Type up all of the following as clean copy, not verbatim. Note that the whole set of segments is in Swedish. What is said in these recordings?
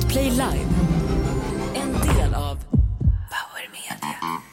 Play Live. En del av Power Media.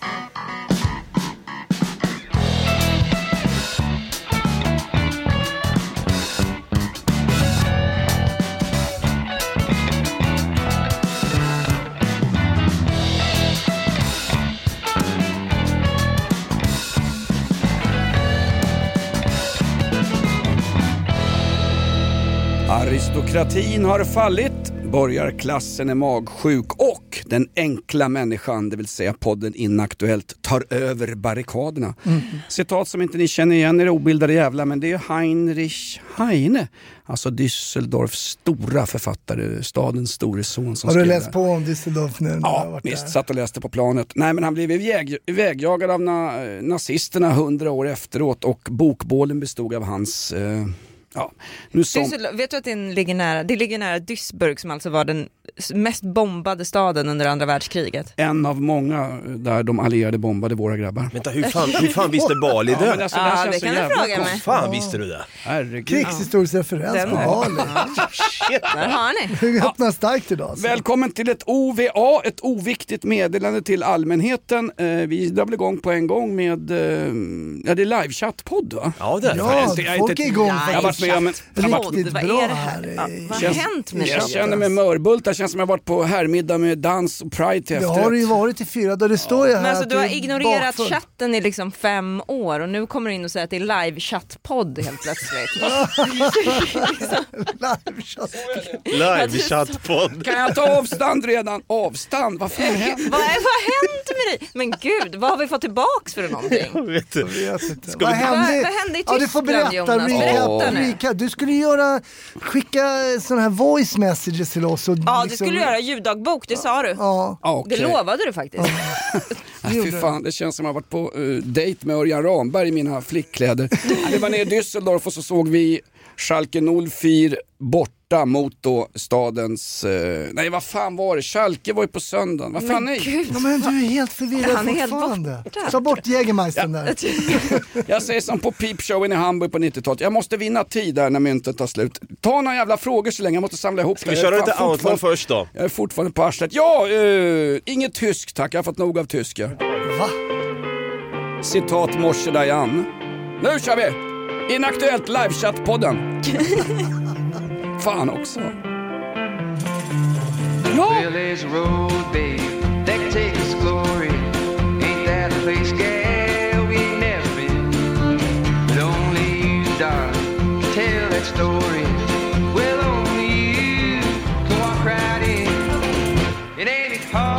Aristokratin har fallit, borgarklassen är magsjuk och den enkla människan, det vill säga podden Inaktuellt, tar över barrikaderna. Citat som inte ni känner igen er obildade jävla, men det är Heinrich Heine, alltså Düsseldorfs stora författare, stadens store son som har du skrev läst på om Düsseldorf nu? Ja, visst, satt och läste på planet. Nej, men han blev vägjagad av nazisterna 100 år efteråt och bokbålen bestod av hans... Vet du att det ligger nära Duisburg, som alltså var den mest bombade staden under andra världskriget? En av många där de allierade bombade våra grabbar. Vänta, hur fan visste Bali det? Men alltså, det kan du fråga mig. Hur fan visste du det? Herregud. Krigshistorisk referens på Bali. Shit. Där har ni. Hur öppnar starkt idag? Välkommen till ett OVA, ett oviktigt meddelande till allmänheten. Vi drar väl igång på en gång med det är livechatt-podd, va? Ja, det är Ja, folk är igång. Jag har varit med om Riktigt vad bra är det här? Vad har hänt med jag det? känner mig mörbulta, känns som jag har varit på herrmiddag med dans och pride till Det efterrätt. har det ju varit i 4 dagar, det står ju här. Men alltså, att du har är ignorerat bakfull. chatten i liksom 5 år och nu kommer du in och säger att det är live-chatt-podd helt plötsligt. Live-chatt-podd. Kan jag ta avstånd redan? Avstånd? Vad fan händer? Vad har hänt med dig? Men gud, vad har vi fått tillbaks för någonting? Vet du? Vad hände? Vad hände i Ja, du får Tyskland, berätta. Jonas? Berätta nu. Recap. Du skulle skicka sådana här voice messages till oss. Och Ja, du skulle göra ljuddagbok, det sa du. Ja. Okej. Det lovade du faktiskt. Fy fan, det känns som jag har varit på dejt med Örjan Ramberg i mina flickkläder. Vi var nere i Düsseldorf och så såg vi Schalke 04 borta mot då stadens... nej, vad fan var det? Schalke var ju på söndagen. Vad fan är Gud. Ja, men du är helt förvirrad Han är helt fortfarande. borta. Ta bort Jägermeistern där. Jag säger som på Peepshowen i Hamburg på 90-talet. Jag måste vinna tid där när myntet tar slut. Ta några jävla frågor så länge. Jag måste samla ihop. Ska vi köra lite outlaw först då? Jag är fortfarande på arslet. Ja, inget tysk tack. Jag har fått nog av tyska. Va? Citat Moshe Dayan. Nu kör vi! Inaktuellt livechatt-podden. Fan också. Ja! Well, there's a road, babe, that can take us glory. Ain't that a place, gal, we ain't never been. But only you, darling, can tell that story. Well, only you can walk right in. It ain't hard.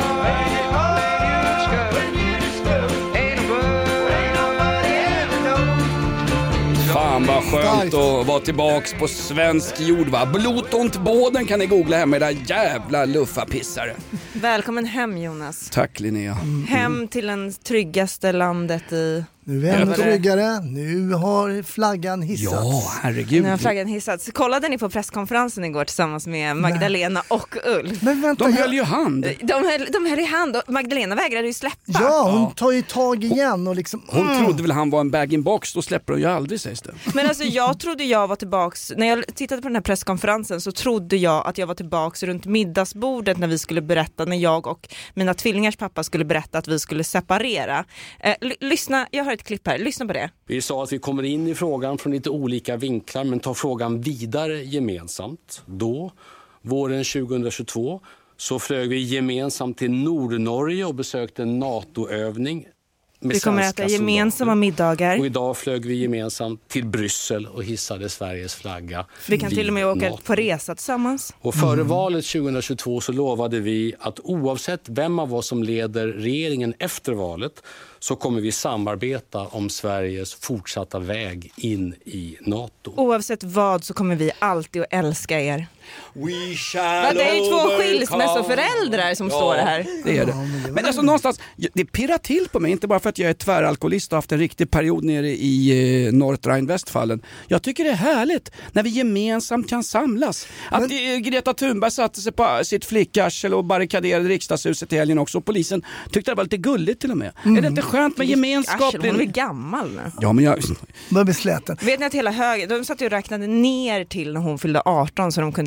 Fan vad skönt att vara tillbaks på svensk jord, va? Blotont-båden kan ni googla hemma, era jävla luffapissare. Välkommen hem, Jonas. Tack, Linnea. Hem till den tryggaste landet i... Nu är vi ännu tryggare. Nu har flaggan hissats. Ja, herregud. Nu har flaggan hissats. Kollade ni på presskonferensen igår tillsammans med Magdalena och Ulf? Men vänta, De höll ju hand. De höll i hand och Magdalena vägrade ju släppa. Ja, hon tar ju tag igen och liksom... Hon trodde väl han var en bag-in-box, då släpper hon ju aldrig, sägs det. Men alltså jag trodde jag var tillbaks, när jag tittade på den här presskonferensen så trodde jag att jag var tillbaks runt middagsbordet när vi skulle berätta, när jag och mina tvillingars pappa skulle berätta att vi skulle separera. Lyssna, jag har ett klipp här, lyssna på det. Vi sa att vi kommer in i frågan från lite olika vinklar men tar frågan vidare gemensamt. Då, våren 2022, så flög vi gemensamt till Nordnorge och besökte en NATO-övning. Vi kommer att äta gemensamma middagar. Och idag flög vi gemensamt till Bryssel och hissade Sveriges flagga. Vi kan till och med åka NATO. på resa tillsammans. Och före valet 2022 så lovade vi att oavsett vem av oss som leder regeringen efter valet så kommer vi samarbeta om Sveriges fortsatta väg in i NATO. Oavsett vad så kommer vi alltid att älska er. We shall Det är ju 2 overcome. skilsmässoföräldrar som står här. Det är det. Men alltså någonstans, det pirrar till på mig, inte bara för att jag är tväralkoholist och haft en riktig period nere i Nordrhein-Westfalen. Jag tycker det är härligt när vi gemensamt kan samlas. Att Greta Thunberg satte sig på sitt flickarsel och barrikaderade riksdagshuset i helgen också. Och polisen tyckte det var lite gulligt till och med. Är det inte skönt med gemenskap? Hon är väl gammal nu. Ja, men jag... Börjar bli släten. Vet ni att hela höger, de satt ju och räknade ner till när hon fyllde 18 så de kunde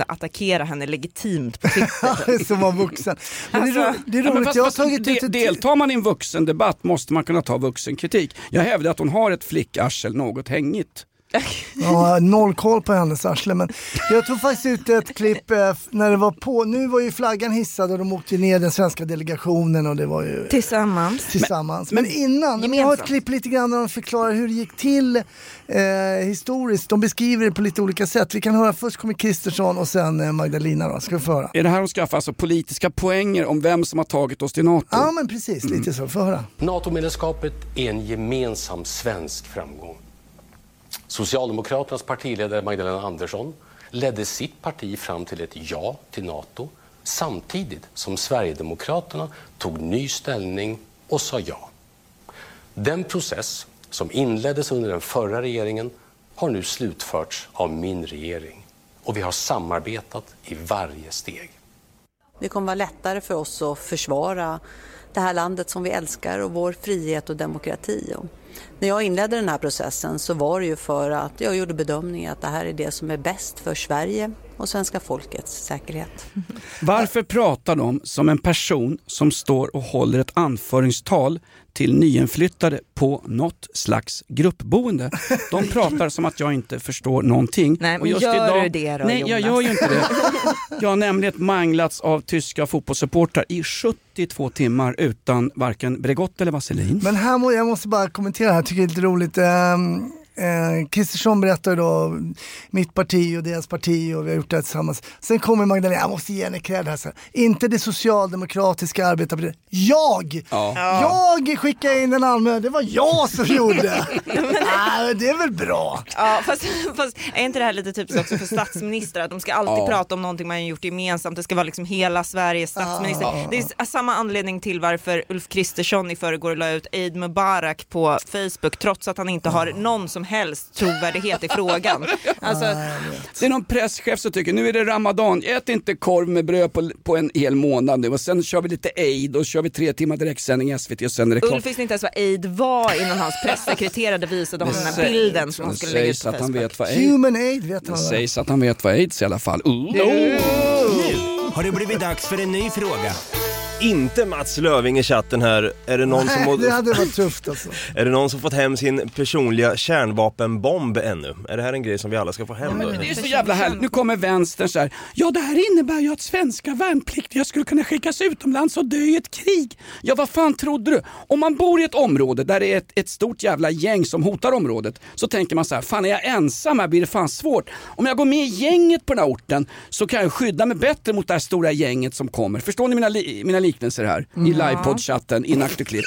attackera henne legitimt på Twitter. Som var vuxen. Men det är Ja, men roligt, jag har tagit ut ett... deltar man i en vuxendebatt måste man kunna ta vuxenkritik. Jag hävdar att hon har ett flickarsel något hängigt. Ja, noll koll på hennes arsle, men jag tog faktiskt ut ett klipp när det var på, nu var ju flaggan hissad och de åkte ner den svenska delegationen och det var ju tillsammans. Men innan, jag har ett klipp lite grann där de förklarar hur det gick till historiskt. De beskriver det på lite olika sätt. Vi kan höra, först kommer Kristersson och sen Magdalena då, ska vi föra. Är det här de skaffar alltså politiska poänger om vem som har tagit oss till NATO? Ja, men precis, lite så, för höra. NATO-medlemskapet är en gemensam svensk framgång. Socialdemokraternas partiledare Magdalena Andersson ledde sitt parti fram till ett ja till NATO samtidigt som Sverigedemokraterna tog ny ställning och sa ja. Den process som inleddes under den förra regeringen har nu slutförts av min regering och vi har samarbetat i varje steg. Det kommer vara lättare för oss att försvara det här landet som vi älskar och vår frihet och demokrati. Och när jag inledde den här processen så var det ju för att jag gjorde bedömningen att det här är det som är bäst för Sverige och svenska folkets säkerhet. Varför pratar de som en person som står och håller ett anföringstal till nyinflyttade på något slags gruppboende? De pratar som att jag inte förstår någonting. Nej, men och just gör idag, du det då, nej, Jonas? jag gör ju inte det. Jag har nämligen manglats av tyska fotbollssupportrar i 72 timmar utan varken Bregott eller Vaselin. Men här jag måste bara kommentera här, tycker jag är lite roligt. Kristersson berättar då mitt parti och deras parti och vi har gjort det tillsammans. Sen kommer Magdalena, jag måste ge henne cred här sen. Inte det socialdemokratiska arbetarpartiet. Jag skickade in en anmälan, det var jag som gjorde. Nej, det är väl bra. Ja, fast är inte det här lite typiskt också för statsministrar att de ska alltid prata om någonting man har gjort gemensamt, det ska vara liksom hela Sveriges statsminister. Det är samma anledning till varför Ulf Kristersson i förrgår la ut Eid Mubarak på Facebook trots att han inte har någon som helst trovärdighet i frågan. Alltså, det är någon presschef som tycker nu är det Ramadan, ät inte korv med bröd på en hel månad nu och sen kör vi lite Eid och kör vi 3 timmar direktsändning i SVT och sen är det klart. Ulf visste inte ens vad Eid var innan hans pressekreterare visade om den här bilden som han skulle lägga ut på Facebook. Human Aid vet han. Det sägs att han vet vad AIDS i alla fall. Nu har det blivit dags för en ny fråga. Inte Mats Löving i chatten här. Är det någon som det hade varit tufft alltså. Är det någon som fått hem sin personliga kärnvapenbomb ännu? Är det här en grej som vi alla ska få hem då? Det är så jävla härligt. Nu kommer vänstern så här. Ja, det här innebär ju att svenska värnpliktiga skulle kunna skickas utomlands och dö i ett krig. Ja, vad fan trodde du? Om man bor i ett område där det är ett stort jävla gäng som hotar området så tänker man så här, fan är jag ensam här blir det fan svårt. Om jag går med i gänget på den här orten så kan jag skydda mig bättre mot det här stora gänget som kommer. Förstår ni mina liknelser här i livepodd-chatten inaktuklippt.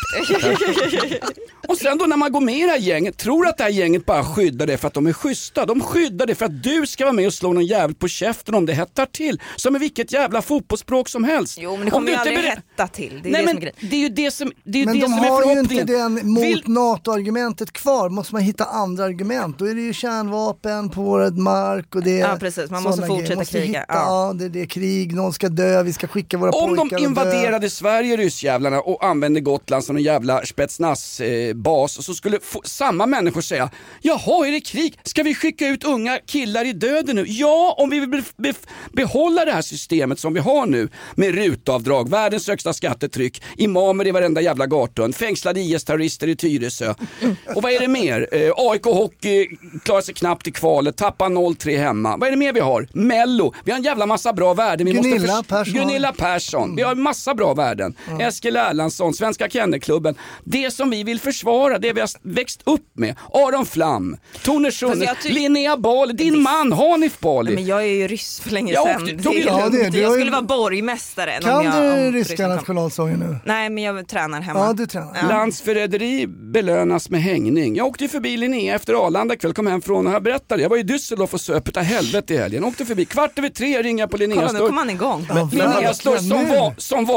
Och sen då när man går med i det här gänget tror att det här gänget bara skyddar det för att de är schyssta. De skyddar det för att du ska vara med och slå någon jävel på käften om det hettar till. Som är vilket jävla fotbollsspråk som helst. Jo, men det kommer ju aldrig hetta till. Det är nej, det men som är det är ju det som är men det de som är har ju förhoppningen. inte den mot NATO-argumentet kvar. Måste man hitta andra argument. Då är det ju kärnvapen på vår mark och det. Ja, precis. Man måste fortsätta kriga. Ja, det är krig. Någon ska dö. Vi ska skicka våra pojkar. Om de invaderade Sverige, ryssjävlarna, och använde Gotland som en jävla spetsnaz-bas så skulle samma människor säga, jaha, är det krig? Ska vi skicka ut unga killar i döden nu? Ja, om vi vill behålla det här systemet som vi har nu med rutavdrag, världens högsta skattetryck, imamer i varenda jävla gatun, fängslade IS-terrorister i Tyresö. Och vad är det mer? AIK Hockey klarar sig knappt i kvalet, tappar 0-3 hemma. Vad är det mer vi har? Mello. Vi har en jävla massa bra värden. Gunilla Persson. Vi har en massa bra värden. Eskil Erlandsson, Svenska Kennelklubben. Det som vi vill försvara, det vi har växt upp med. Aron Flam, Tone Schunner, Linnea Bali, din man Hanif Bali. Men jag är ju ryss för länge sedan. Jag skulle vara borgmästare. Kan du ryska nationalsången nu? Nej, men jag tränar hemma. Ja, du tränar. Ja. Landsförräderi belönas med hängning. Jag åkte förbi Linnea efter Arlanda kväll, kom hem från och jag berättade. Jag var i Düsseldorf och söp utav helvete i helgen. Jag åkte förbi 2:15 ringa på Linneas dörr. Kolla, nu kom han igång. Linneas dörr som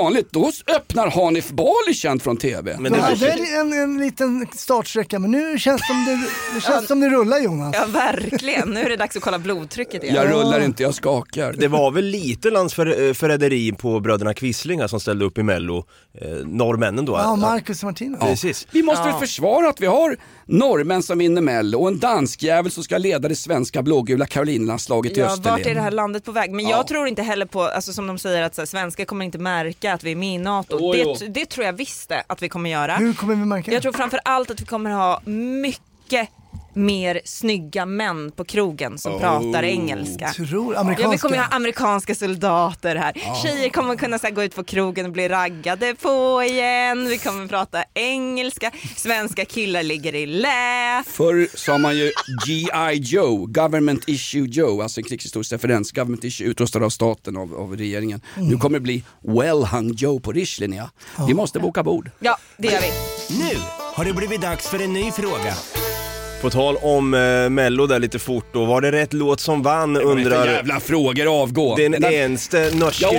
vanligt, då öppnar Hanif Bali känd från TV. Men det är en liten startsträcka, men nu känns det som det rullar, Jonas. Ja, verkligen. Nu är det dags att kolla blodtrycket igen. Jag rullar inte, jag skakar. Det var väl lite landsförräderi på bröderna Quislinga som ställde upp i Mello. Norrmännen då. Ja, Marcus Martinez. Ja. Precis. Vi måste väl försvara att vi har norrmän som vinner Mello och en dansk jävel som ska leda det svenska blågula Karolinerlandslaget i Österlen. Vart är det här landet på väg? Men jag tror inte heller på, alltså, som de säger, att så här, svenskar kommer inte märka att vi är med i NATO. Det tror jag visste att vi kommer göra. Hur kommer vi märka? Jag tror framför allt att vi kommer ha mycket mer snygga män på krogen som pratar engelska. Vi kommer ha amerikanska soldater här. Tjejer kommer kunna så här, gå ut på krogen och bli raggade på igen. Vi kommer prata engelska. Svenska killar ligger i lä. Förr sa man ju G.I. Joe, Government Issue Joe, alltså en krigshistorisk referens. Government Issue utrustad av staten, av regeringen. Nu kommer det bli Well Hung Joe på Richtlinja. Vi måste boka bord. Ja, det gör vi. Nu har det blivit dags för en ny fråga. På tal om Mello där lite fort då, var det rätt låt som vann, undrar... jävla frågor, avgå. Den enste norske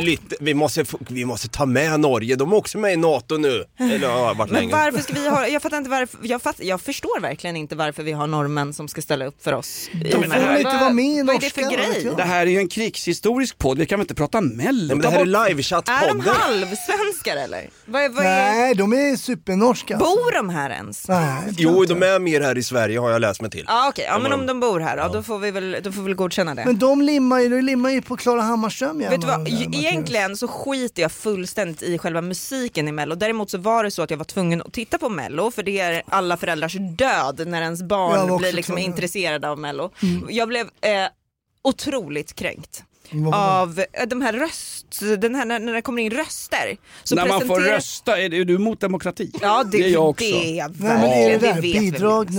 vi måste ta med Norge, de är också med i NATO nu. Eller har varit men länge. Varför ska vi ha, jag fattar inte varför, jag förstår verkligen inte varför vi har norrmän som ska ställa upp för oss. De får väl inte vara med i vad är det för grej? Det här är ju en krigshistorisk podd, vi kan väl inte prata Mello. Men det här är live-chatt-podden. Är de halvsvenskar eller? Nej, de är supernorska. Bor de här ens? Nej, jo, de är mer här i Sverige, har jag läst mig till. Okej, men om de bor här då får vi väl godkänna det. Men de limmar ju på Klara Hammarström. Vet du vad, egentligen så skiter jag fullständigt i själva musiken i Mello. Däremot så var det så att jag var tvungen att titta på Mello, för det är alla föräldrars död när ens barn blir liksom intresserade av Mello. Jag blev otroligt kränkt av de här när det kommer in röster. Så när man får rösta, är du emot demokrati? Ja, det är jag också. Men det bidrag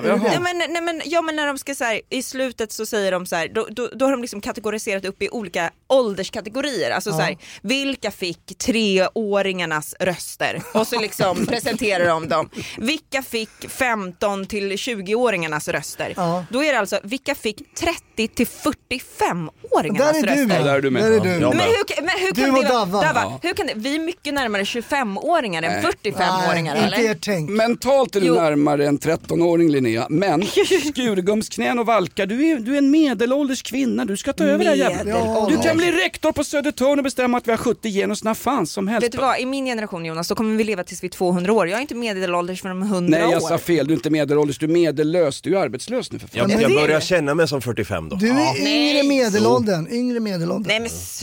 men när de ska så här, i slutet så säger de så här, då har de liksom kategoriserat upp i olika ålderskategorier. Alltså så här, vilka fick 3-åringarnas röster? Och så liksom presenterar de dem. Vilka fick 15 till 20-åringarnas röster? Då är det alltså, vilka fick 30 till 45-åringarnas röster? Där är du med. Men hur kan det Dava, hur kan det? Vi är mycket närmare 25-åringar än 45-åringar, eller? Mentalt är du närmare en 13-åring, Linnea. Men skurgumsknän och valkar, du är en medelålders kvinna. Du ska ta över det här jävla. Du kan bli rektor på Södertörn och bestämma att vi har 70 genus när fan som helst. Vet du vad, i min generation, Jonas, så kommer vi leva tills vi är 200 år. Jag är inte medelålders för de 100 år. Nej, jag sa fel. Du är inte medelålders, du är medellös. Du är arbetslös nu för fan. Jag börjar känna mig som 45 då. Du är yngre medelåldern. Nej,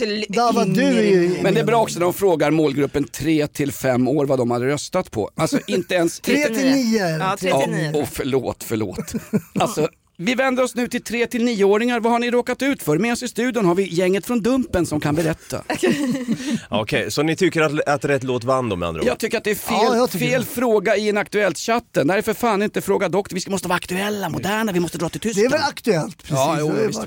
men men det är bra också när de frågar målgruppen 3-5 år vad de hade röstat på. Alltså inte ens 3-9. Ja, 3-9. Förlåt. Alltså vi vänder oss nu till 3-9-åringar. Vad har ni råkat ut för? Med oss i studion har vi gänget från Dumpen som kan berätta. Okej, så ni tycker att rätt låt vann då med andra ord? Jag tycker att det är fel fråga i en Aktuellt-chatten. Det här är för fan inte Fråga doktor. Vi måste vara aktuella, moderna, vi måste dra till Tyskland. Det är väl aktuellt, precis. Ja, visst.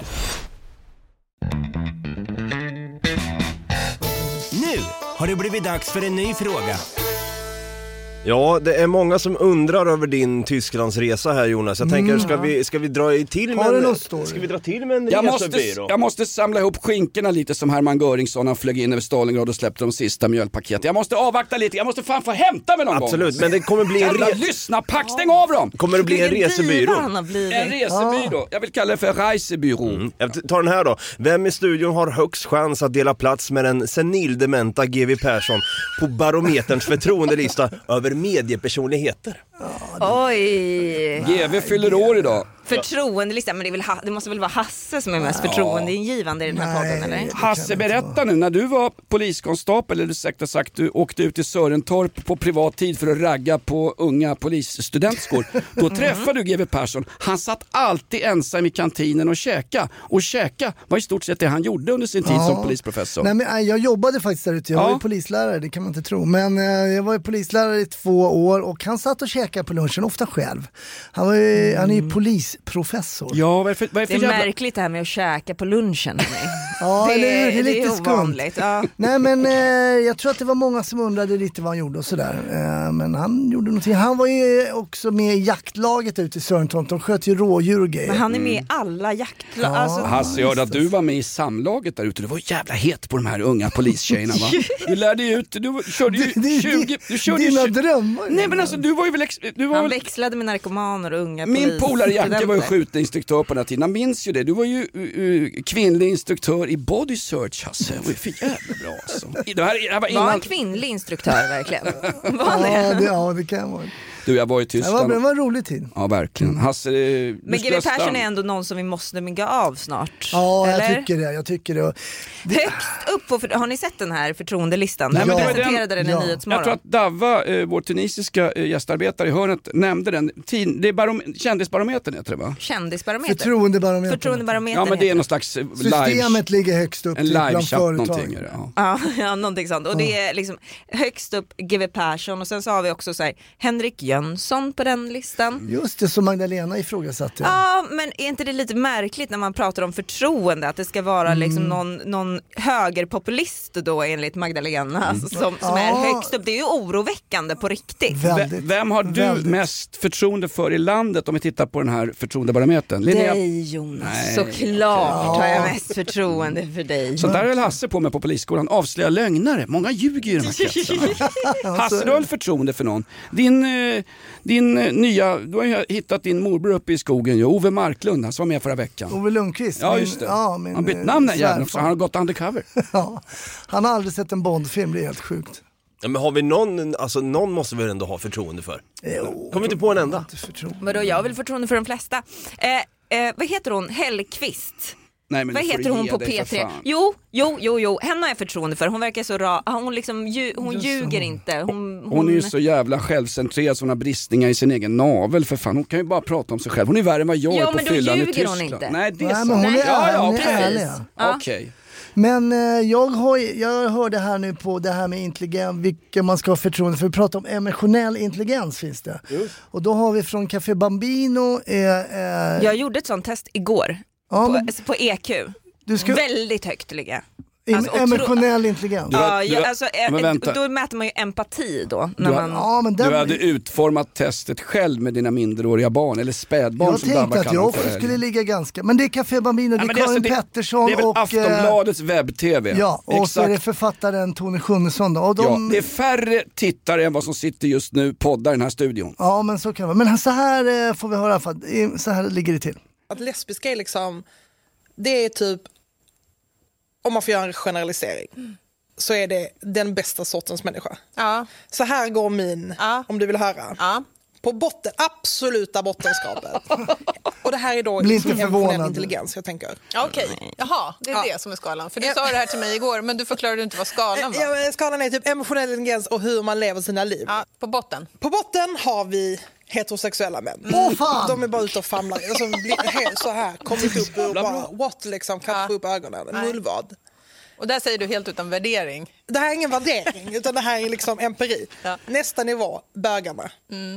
Nu har det blivit dags för en ny fråga. Ja, det är många som undrar över din Tysklandsresa här, Jonas. Jag tänker, ska vi dra till med en resebyrå? Jag måste samla ihop skinkorna lite som Hermann Göringsson. Han flög in över Stalingrad och släppte de sista mjölpaketen. Jag måste avvakta lite, jag måste fan få hämta mig någon gång. Absolut, men det kommer bli lyssna, pack, stäng av dem! Kommer det bli en resebyrå? En resebyrå, jag vill kalla det för resebyrå. Jag tar den här då. Vem i studion har högst chans att dela plats med den senildementa GW Persson på Barometerns förtroendelista över mediepersonligheter? Oj. GW fyller år idag. Förtroendelista, men det måste väl vara Hasse som är mest förtroendeingivande i den här podden, eller? Hasse, berätta nu, när du var poliskonstapel, eller säkert sagt du åkte ut till Sörentorp på privat tid för att ragga på unga polisstudentskor. Då träffade du GW Persson. Han satt alltid ensam i kantinen och käka. Och käka var i stort sett det han gjorde under sin tid som polisprofessor. Nej, men jag jobbade faktiskt där ute. Jag var ju polislärare, det kan man inte tro. Men jag var ju polislärare i 2 år och han satt och käkade käkar på lunchen, ofta själv. Han är ju polisprofessor. Ja, vad är för det är jävla... märkligt det här med att käka på lunchen. Ja, det är lite skumt. Ja. Nej, men jag tror att det var många som undrade lite vad han gjorde och sådär. Men han gjorde någonting. Han var ju också med i jaktlaget ute i Sörntorp. De sköt ju rådjur och grejer. Men han är med i alla jaktlag. Ja. Alltså, Hasse, jag hörde att du var med i samlaget där ute. Du var jävla het på de här unga polistjejerna, va? Du lärde ju ut, du körde ju 20... Du körde dina ju drömmar. Nej, men alltså, du var ju väl... Han växlade med narkomaner och unga Min polare Jacke var ju skjutinstruktör på den här tiden. Han minns ju det. Du var ju kvinnlig instruktör i body search, Hasse. Det var ju för jävla bra alltså. Var en kvinnlig instruktör verkligen? Var det kan vara. Du, jag var i Tyskland. Det var en rolig tid. Ja, verkligen. Hasse, men GW Persson är ändå någon som vi måste mygga av snart. Ja, eller? jag tycker det. Högst upp på, har ni sett den här förtroendelistan? Nej, men presenterade den i Nyhetsmorgon. Jag tror att Davva, vår tunisiska gästarbetare i hörnet, nämnde den. Det är kändisbarometern heter det, va? Kändisbarometern. Förtroendebarometern. Ja, men det är någon slags systemet ligger högst upp en bland företag. Ja, någonting sånt. Och det är liksom högst upp GW Persson, och sen så har vi också så här, Henrik Jönsson på den listan. Just det, som Magdalena ifrågasatte. Ja, men är inte det lite märkligt när man pratar om förtroende, att det ska vara liksom någon högerpopulist då enligt Magdalena alltså, som är högst upp. Det är ju oroväckande på riktigt. Vem har du mest förtroende för i landet om vi tittar på den här förtroendebarometern? Dig, Jonas. Såklart har jag mest förtroende för dig. Så där höll Hasse på med på polisskolan. Avslöja lögnare. Många ljuger i de här kretsarna. Hasse, du har förtroende för någon. Din nya, du har ju hittat din morbror uppe i skogen, Ove Marklund, han som var med förra veckan. Ove Lundqvist. Ja, just det. Han har bytt namn den jäveln, så han har gått undercover. Ja, han har aldrig sett en Bondfilm, det är helt sjukt. Ja, men har vi någon måste vi ändå ha förtroende för. Kommer inte på en enda. Men då jag vill förtroende för de flesta. Vad heter hon? Hellqvist. Nej, men vad heter hon på P3? Jo, henne har jag förtroende för. Hon verkar så rak. Hon liksom hon ljuger inte. Hon är ju så jävla självcentrerad, så hon har bristningar i sin egen navel för fan. Hon kan ju bara prata om sig själv. Hon är värre än vad jag är på fyllan i Tyskland. Ja, men då ljuger hon inte. Nej, det är så. Men hon är ärlig. Okej. Men jag hörde här nu på det här med intelligens, vilka man ska ha förtroende för. Vi pratar om emotionell intelligens finns det. Och då har vi från Café Bambino. Jag gjorde ett sånt test igår. På EQ. Väldigt högt ligga. Emotionell intelligens. Då mäter man ju empati då. När du hade utformat testet själv med dina minderåriga barn eller spädbarn. Jag tänkte att jag också skulle ligga ganska. Men det är Café Bambino, det är Karin Pettersson. Det är väl Aftonbladets webb-tv. Ja, och exakt. Så är det författaren Tony Schunnesson. Det är färre tittare än vad som sitter just nu poddar i den här studion. Ja, men så kan det vara. Men så här får vi höra, för så här ligger det till. Att lesbiska är liksom, det är typ, om man får göra en generalisering, så är det den bästa sortens människa. Ja. Så här går min, om du vill höra. Ja. På botten, absoluta bottenskapet. Och det här är då emotionell intelligens, jag tänker. Okej, jaha, det är det som är skalan. För du sa det här till mig igår, men du förklarade inte vad skalan var. Ja, skalan är typ emotionell intelligens och hur man lever sina liv. Ja, på botten. På botten har vi heterosexuella män. De är bara ute och famlar. Alltså, så här, kommit upp och bara, what liksom, kanske upp ögonen. Mullvad. Och där säger du helt utan värdering. Det här är ingen värdering, utan det här är liksom empiri. Ja. Nästa nivå, bögarna.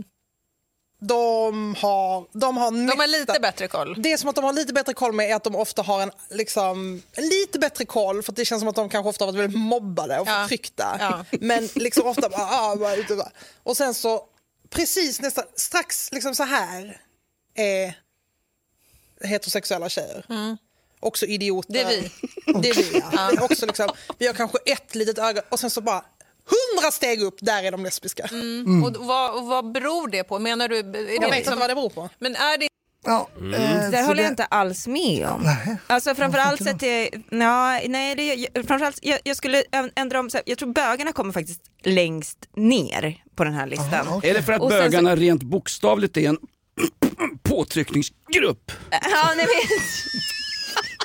De har lite bättre koll. Det som att de har lite bättre koll med är att de ofta har en lite bättre koll, för att det känns som att de kanske ofta har varit väldigt mobbade och förtryckta. Ja. Men liksom ofta bara. Och sen så precis nästan strax liksom så här är heterosexuella tjejer. Också idioter. Det är vi. Det är vi, ja. Det är också liksom, vi har kanske ett litet öga och sen så bara 100 steg upp, där är de lesbiska. Och vad beror det på? Menar du? Jag vet inte vad det beror på. Men är det... Ja, det håller jag inte alls med om. Alltså framförallt sett framförallt jag skulle ändra om, jag tror bögarna kommer faktiskt längst ner på den här listan. Är det för att bögarna rent bokstavligt är en påtryckningsgrupp? Ja, nej men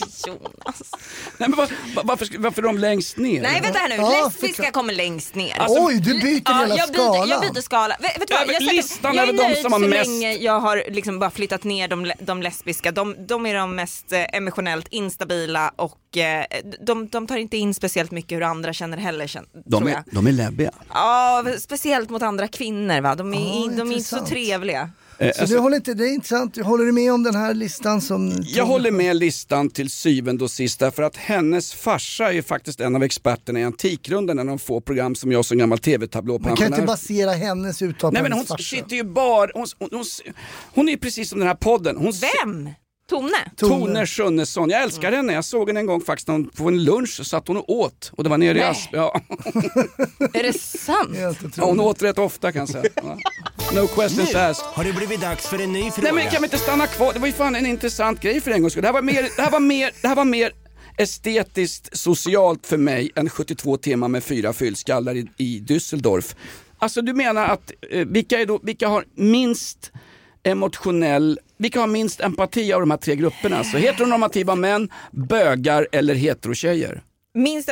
Jonas. Nej, men varför är de längst ner? Nej, vänta här nu. Lesbiska kommer längst ner. Alltså, oj, du byter hela skalan. Jag byter skala. Vet du vad? Jag är nöjd så länge jag har liksom bara flyttat ner de lesbiska. De är de mest emotionellt instabila och de tar inte in speciellt mycket hur andra känner heller. De är läbbiga. Ja, speciellt mot andra kvinnor, va? De är inte så trevliga. Så det är intressant. Håller du med om den här listan? Jag håller med listan till syvende och sist, därför att hennes farsa är faktiskt en av experterna i Antikrundan, när de får program som jag som gammal tv-tablå. Man kan inte basera hennes uttal på hennes farsa. Hon sitter ju bara... Hon är ju precis som den här podden. Vem? Tone Schunnesson. Jag älskar henne. Jag såg henne en gång faktiskt på en lunch, så satt hon och åt. Och det var nere i Asp. Ja. Är det sant? Ja, hon åt rätt ofta, kan jag säga. No questions asked. Har det blivit dags för en ny fråga? Nej, men kan vi inte stanna kvar? Det var ju fan en intressant grej för en gång. Det här var mer estetiskt socialt för mig än 72 timmar med 4 fyllskallar i Düsseldorf. Alltså, du menar att vilka har minst emotionell, vilka har minst empati av de här 3 grupperna? Alltså heteronormativa män, bögar eller heterotjejer? Minst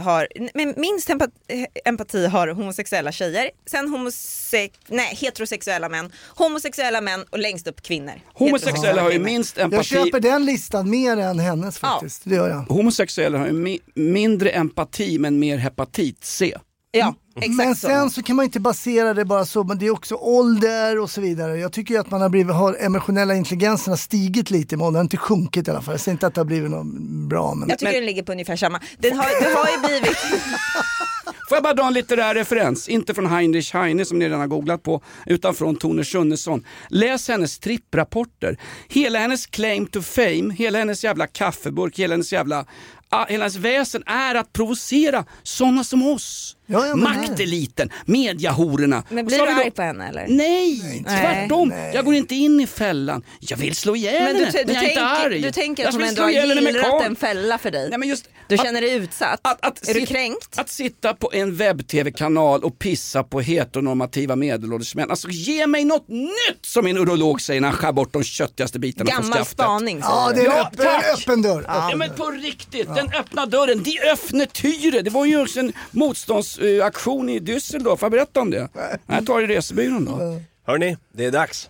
empati har homosexuella tjejer, sen heterosexuella män, homosexuella män och längst upp kvinnor. Homosexuella har ju minst empati. Jag köper den listan mer än hennes faktiskt. Ja. Det gör jag. Homosexuella har ju mindre empati men mer hepatit C. Ja, exakt. Men sen så kan man inte basera det bara så, men det är också ålder och så vidare. Jag tycker att man har emotionella intelligensen har stigit lite, men den har inte sjunkit i alla fall. Jag säger inte att det har blivit något bra. Men... Jag tycker den ligger på ungefär samma. Det har ju blivit... Får jag bara dra en litterär referens, inte från Heinrich Heine som ni redan har googlat på, utan från Tone Schunnesson. Läs hennes tripprapporter. Hela hennes claim to fame, hela hennes jävla kaffeburk, hela hennes väsen är att provocera sådana som oss. Makteliten, mediahororna. Men blir du arg på henne eller? Nej, tvärtom. Nej. Jag går inte in i fällan. Jag vill slå ihjäl henne, men jag är inte arg. Du tänker att hon ändå har gillrat en fälla för dig. Nej, men just du känner dig utsatt. Är du kränkt? Att sitta på en webb-tv-kanal och pissa på heteronormativa medelålders män. Alltså ge mig något nytt, som en urolog säger när han skär bort de köttigaste bitarna från skaftet. Gammal spaning. Ja, det är en öppen dörr. Ja, men på riktigt, den öppna dörren, de öppna tyre. Det var ju också en motståndsaktion i Düsseldorf. Får jag berätta om det? Jag tar i resebyrån då. Hörrni, det är dags.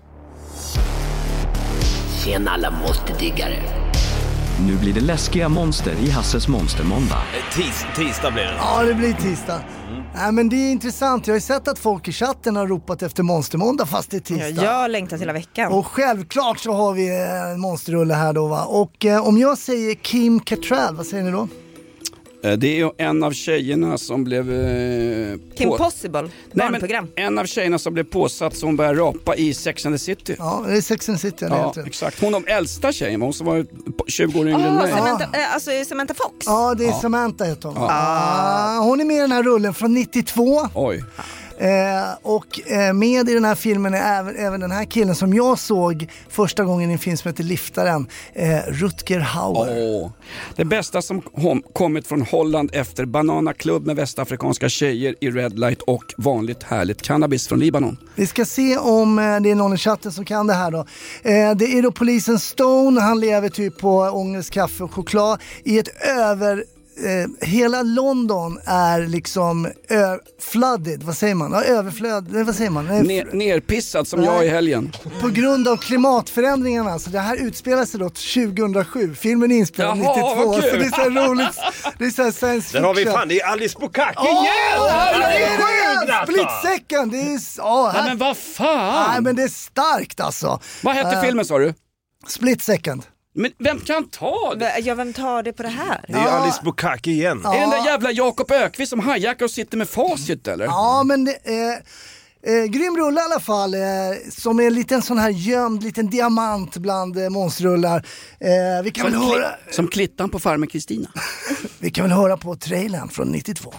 Tjena alla monsterdiggare. Nu blir det läskiga monster i Hasses monstermåndag. Tisdag blir det. Ja, det blir tisdag. Nej, men det är intressant. Jag har ju sett att folk i chatten har ropat efter monstermåndag fast det är tisdag. Ja, jag längtar hela veckan. Och självklart så har vi en monsterrulle här då, va? Och om jag säger Kim Cattrall, vad säger ni då? Det är ju en av tjejerna som blev... Kim Possible, barnprogram. En av tjejerna som blev påsatt som började rapa i Sex and the City. Ja, det är Sex and the City. Ja, exakt. Hon de äldsta tjejen, hon som var 20 år yngre än mig. Alltså Samantha Fox? Ja, det är Samantha heter hon. Hon är med i den här rullen från 92. Oj. Och med i den här filmen är även den här killen som jag såg första gången i en film som heter Liftaren, Rutger Hauer. Det bästa som kommit från Holland efter Banana Club med västafrikanska tjejer i Red Light och vanligt härligt cannabis från Libanon. Vi ska se om det är någon i chatten som kan det här då. Det är då polisen Stone, han lever typ på ångest, kaffe och choklad i ett hela London är liksom flooded, vad säger man? Överflöd, vad säger man? Nerpissad som jag i helgen. På grund av klimatförändringarna, så det här utspelar sig då 2007. Filmen är inspelad 92, så det är så roligt. Det är så science fiction. Där har vi fan, det är Alice Bukaki igen! Split second, det är... men vad fan? Nej, men det är starkt alltså. Vad hette filmen, sa du? Split second. Men vem kan ta det? Ja, vem tar det på det här? Det är Alice Bukaki igen. Ja. Är den där jävla Jakob Ökvist som hajackar och sitter med facit, eller? Ja, men grym rulle i alla fall, som är en liten sån här gömd liten diamant bland monsterrullar. Vi kan väl höra... Som Klittan på Farmen Kristina. Vi kan väl höra på trailern från 92.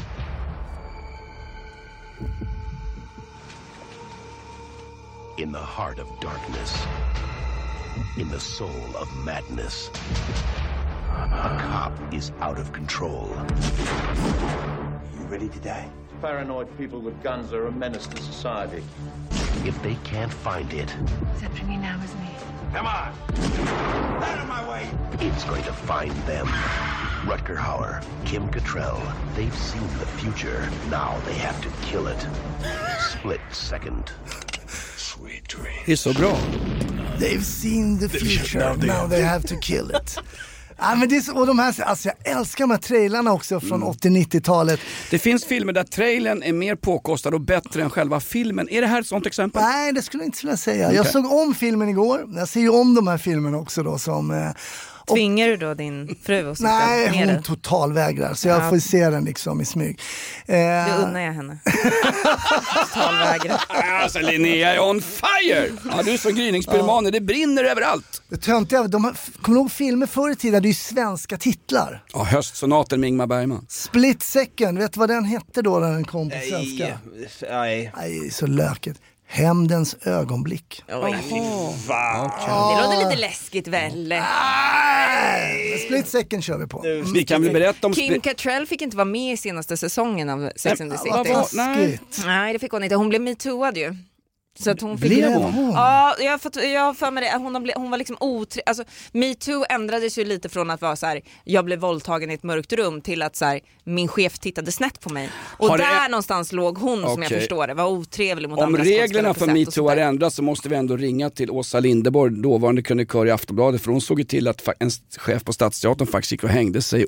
In the heart of darkness, in the soul of madness, a cop is out of control. You ready to die? Paranoid people with guns are a menace to society. If they can't find it... Except for me now, isn't he? Come on. Out of my way. It's going to find them. Rutger Hauer, Kim Cattrall. They've seen the future. Now they have to kill it. Split second. Sweet dreams. Det är så bra. They've seen the future. Now they have to kill it. Ja, men det är så, och de här, alltså jag älskar de här trailarna också från 80-90-talet. Det finns filmer där trailern är mer påkostad och bättre än själva filmen. Är det här ett sånt exempel? Nej, det skulle jag inte vilja säga. Jag såg om filmen igår. Jag ser ju om de här filmerna också då som... Tvingar du då din fru att sitta Nej, med hon den? totalvägrar. Så jag får se den liksom i smyg. Det unnar jag henne. Totalvägrar. Alltså Linnea är on fire! Ja, du är så gryningspyromaner, det brinner överallt. Det töntiga, kommer ihåg filmer förr i tiden, det är ju svenska titlar. Ja, Höstsonaten med Ingmar Bergman. Split Second, vet du vad den hette då när den kom på svenska? Nej, så löket. Hämndens ögonblick. Okay. Det låter lite läskigt väl? Split Second kör vi på. Vi kan väl berätta om Kim Cattrall fick inte vara med i senaste säsongen av Sex and the City. Nej, det fick hon inte. Hon blev metooad ju. Så att hon fick... Blev hon? Ja, jag har för mig det. Hon var liksom alltså MeToo ändrades ju lite från att vara så här, jag blev våldtagen i ett mörkt rum till att så här, min chef tittade snett på mig. Och där någonstans låg hon som jag förstår det. Var otrevlig mot andra. Om reglerna för MeToo har ändrats så måste vi ändå ringa till Åsa Linderborg, dåvarande krönikör i Aftonbladet, för hon såg ju till att en chef på Stadsteatern faktiskt gick och hängde sig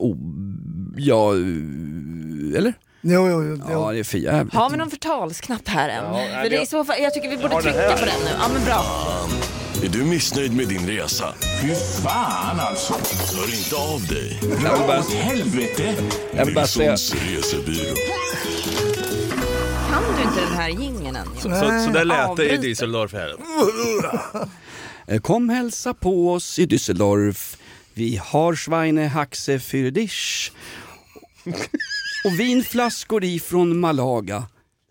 eller? Jo. Ja, det är för jävligt. Har vi någon förtalsknapp här än? För det är så, jag tycker vi borde trycka på den nu. Ja, men bra. Är du missnöjd med din resa? Fy fan alltså. Hör inte av dig. Åt helvete. Nilssons resebyrå. Kan du inte den här jingeln än? Så där lät det i Düsseldorf här. Kom hälsa på oss i Düsseldorf. Vi har Schweinehaxe für dich. Och vinflaskor ifrån Malaga.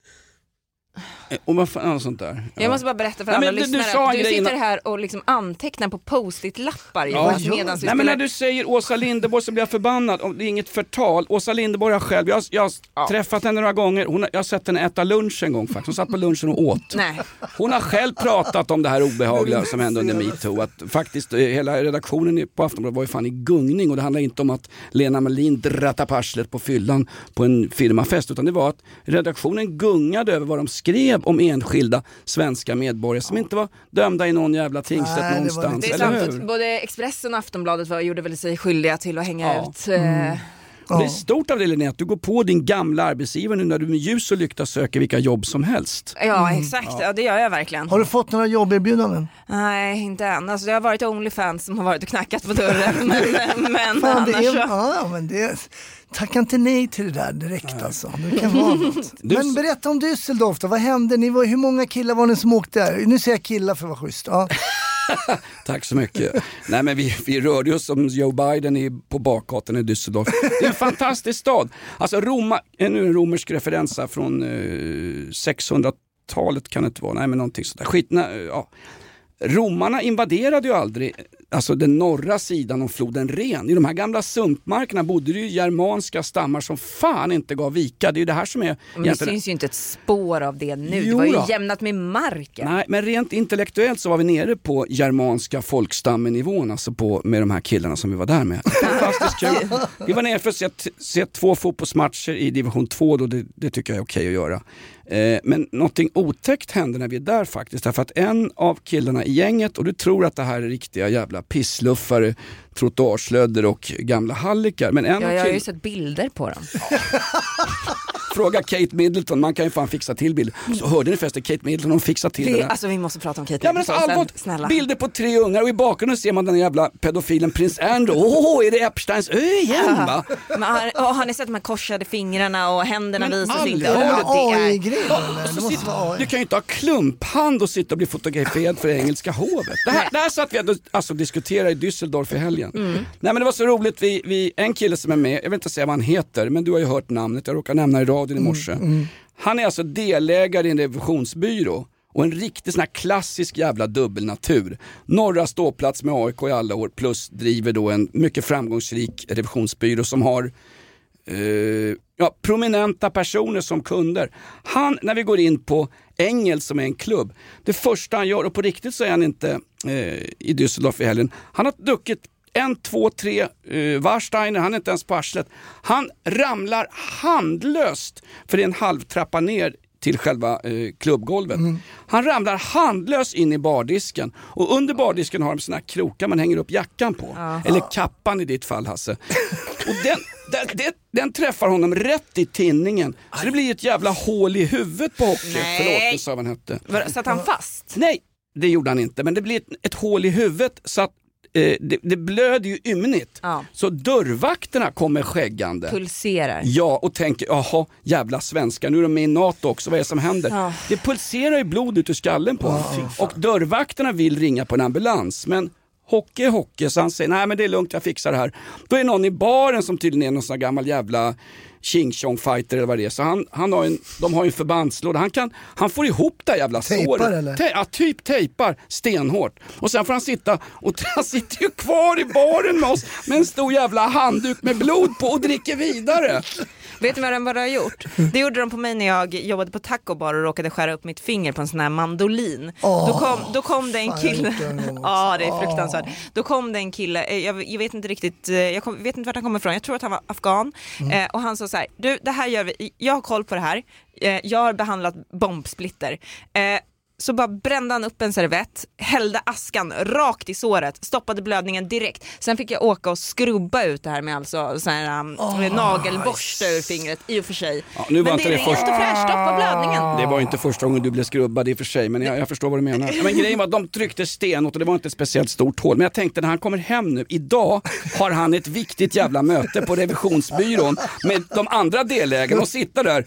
Och vad fan sånt där. Ja. Jag måste bara berätta för alla lyssnare att du sitter här och liksom antecknar på post-it-lappar. Nej, men när du säger Åsa Linderborg så blir jag förbannad. Det är inget förtal. Åsa Linderborg har själv, jag har träffat henne några gånger. Jag har sett henne äta lunch en gång faktiskt. Hon satt på lunchen och åt. Nej. Hon har själv pratat om det här obehagliga som hände under MeToo. Att faktiskt hela redaktionen på Aftonbladet var ju fan i gungning. Och det handlar inte om att Lena Melin drattade arslet på fyllan på en firmafest. Utan det var att redaktionen gungade över vad de skrev om enskilda svenska medborgare som inte var dömda i någon jävla tingsrätt någonstans. Det är sant, både Expressen och Aftonbladet gjorde väl sig skyldiga till att hänga ut. Och det är stort av dig, Linnea, att du går på din gamla arbetsgivare nu när du med ljus och lykta söker vilka jobb som helst. Ja, exakt. Ja, det gör jag verkligen. Har du fått några jobberbjudanden? Nej, inte än. Alltså, det har varit OnlyFans som har varit och knackat på dörren. men fan, annars men det... Tacka inte nej till det där direkt alltså. Det kan vara något. Men berätta om Düsseldorf då. Vad hände? Hur många killar var ni som åkte där? Nu säger jag killar för att vara schysst. Ja. Tack så mycket. Nej, men vi rörde oss som Joe Biden på bakgatan i Düsseldorf. Det är en fantastisk stad. Alltså nu en romersk referens från 600-talet kan det inte vara. Nej, men någonting sådär. Romarna invaderade ju aldrig den norra sidan av floden Ren. I de här gamla sumpmarkerna bodde det ju germanska stammar som fan inte gav vika. Det är ju det här som är... Men det syns ju inte ett spår av det nu. Det var ju jämnat med marken. Nej, men rent intellektuellt så var vi nere på germanska folkstammenivån, alltså med de här killarna som vi var där med. Fantastiskt kul. Vi var nere för att se 2 fotbollsmatcher i division 2 då, det tycker jag är okej att göra. Men någonting otäckt hände när vi är där faktiskt, därför att en av killarna i gänget, och du tror att det här är riktiga jävla pissluffare, trottoarslödder och gamla hallikar, men jag har ju sett bilder på dem. Fråga Kate Middleton, man kan ju fan fixa till bilder. Så hörde ni förresten Kate Middleton, hon fixar till det. Alltså vi måste prata om Kate Middleton. Ja, men alltså, snälla. Bilder på 3 ungar och i bakgrunden ser man den jävla pedofilen prins Andrew. Är det Epsteins ö igen va? Men har ni sett de här korsade fingrarna och händerna visar sig inte? Du kan ju inte ha klumphand och sitta och bli fotograferad för engelska hovet. Det här satt vi diskuterade i Düsseldorf i helgen. Nej, men det var så roligt, en kille som är med, jag vill inte säga vad han heter, men du har ju hört namnet, jag råkar nämna i radion i morse. Han är alltså delägare i en revisionsbyrå och en riktigt sån här klassisk jävla dubbelnatur. Norra ståplats med AIK i alla år, plus driver då en mycket framgångsrik revisionsbyrå som har prominenta personer som kunder. Han, när vi går in på Engels som är en klubb, det första han gör, och på riktigt så är han inte i Düsseldorf i helgen. Han har druckit 1, 2, 3 Warsteiner, han är inte ens på arslet. Han ramlar handlöst, för det är en halvtrappa ner till själva klubbgolvet. Han ramlar handlös in i bardisken, och under bardisken har de såna här krokar man hänger upp jackan på. Eller kappan i ditt fall, Hasse. Och den träffar honom rätt i tinningen. Så det blir ett jävla hål i huvudet på Hockey. Förlåt, så han hette. Satt han fast? Nej, det gjorde han inte. Men det blir ett hål i huvudet så att det blöder ju ymnigt. Så dörrvakterna kommer skäggande. Pulserar. Ja, och tänker, jaha, jävla svenskar, nu är de med i NATO också, vad är det som händer? Det pulserar ju blod ut ur skallen på honom. Och dörrvakterna vill ringa på en ambulans, men Hockey, så han säger, nej men det är lugnt, jag fixar det här. Då är någon i baren som tydligen är någon sån här gammal jävla Ching Chong fighter eller vad det är. Så de har ju en förbandslåd. Han får ihop det jävla såret. Tejpar eller? Typ tejpar stenhårt. Och sen får han sitta, och han sitter ju kvar i baren med oss med en stor jävla handduk med blod på och dricker vidare. Vet du vad de bara har gjort? Det gjorde de på mig när jag jobbade på Taco Bar och råkade skära upp mitt finger på en sån här mandolin. Då kom det en kille. Ja, det är fruktansvärt. Då kom det en kille, jag vet inte riktigt, jag vet inte vart han kommer ifrån. Jag tror att han var afghan. Och han sa så här: du, det här gör vi, jag har koll på det här. Jag har behandlat bombsplitter. Så bara brände han upp en servett, hällde askan rakt i såret, stoppade blödningen direkt. Sen fick jag åka och skrubba ut det här med alltså sån här nagelborste ur fingret, i och för sig. Ja, nu var men inte det är rent och fräscht, stoppa blödningen. Det var inte första gången du blev skrubbad i och för sig, men jag förstår vad du menar. Men grejen var att de tryckte stenåt och det var inte ett speciellt stort hål. Men jag tänkte, när han kommer hem nu, idag har han ett viktigt jävla möte på revisionsbyrån med de andra delägarna och sitter där.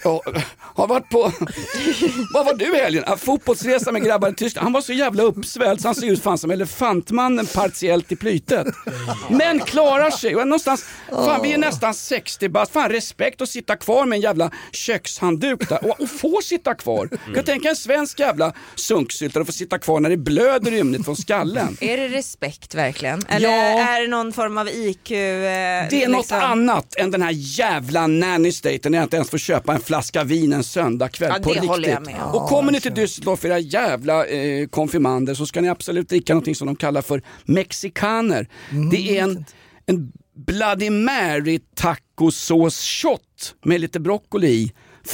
Har varit på... Vad var du i helgen? Fotbollsresa med grabbar i Tyskland. Han var så jävla uppsvälld så han ser ut fan som elefantmannen partiellt i plytet. Men klarar sig. Och någonstans, fan, vi är nästan 60 bast. Fan, respekt att sitta kvar med en jävla kökshandduk där. Och få sitta kvar. Jag tänker en svensk jävla sunksyltare att få sitta kvar när det blöder ymnigt från skallen. Är det respekt verkligen? Eller är det någon form av IQ? Det är något annat än den här jävla nanny-staten när jag inte ens får köpa en flaska vin en söndagkväll på riktigt. Håller jag med. Och kommer ni till Düsseldorf för era jävla konfirmander så ska ni absolut dricka någonting som de kallar för mexikaner. Det är en Bloody Mary tacosås shot med lite broccoli i.